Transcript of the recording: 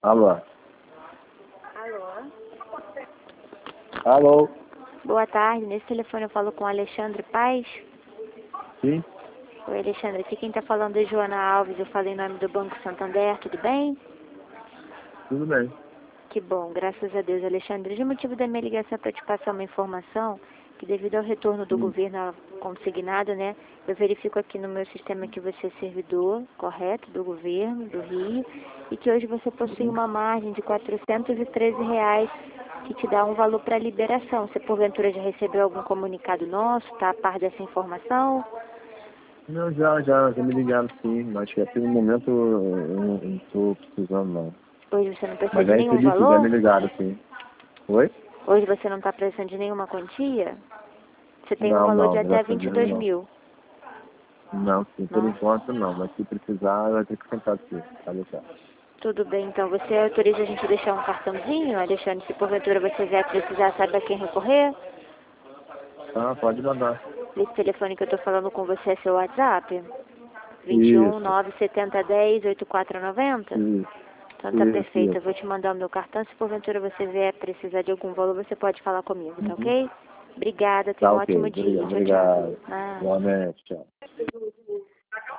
Alô? Alô? Alô? Boa tarde, nesse telefone eu falo com Alexandre Paz. Sim? Oi, Alexandre, aqui quem tá falando é Joana Alves, eu falei em nome do Banco Santander, tudo bem? Tudo bem. Que bom, graças a Deus, Alexandre. O motivo da minha ligação é para te passar uma informação que devido ao retorno do governo consignado, né, eu verifico aqui no meu sistema que você é servidor, correto, do governo do Rio, e que hoje você possui uma margem de R$ 413 que te dá um valor para liberação. Você porventura já recebeu algum comunicado nosso, tá a par dessa informação? Não, já me ligaram sim, mas que aqui no momento eu não estou precisando não. Hoje você não precisa Mas de já nenhum recebi sim, já me valor? ligaram sim. Oi? Hoje você não está precisando de nenhuma quantia? Você tem um Não, valor de não, até graças a Deus 22 não. mil. Não, sim, por Não? enquanto não, mas se precisar vai ter que sentar sim, tá deixar. Tudo bem, então você autoriza a gente a deixar um cartãozinho, Alexandre, se porventura você vier precisar, sabe a quem recorrer? Ah, pode mandar. Esse telefone que eu estou falando com você é seu WhatsApp? Isso, 21 97010 8490? Então tá perfeito, eu isso. vou te mandar o meu cartão, se porventura você vier precisar de algum valor, você pode falar comigo, tá Uhum. ok? Obrigada, tenha Tá um ok, ótimo dia, tchau, tchau. obrigado. Ah. Igualmente, tchau.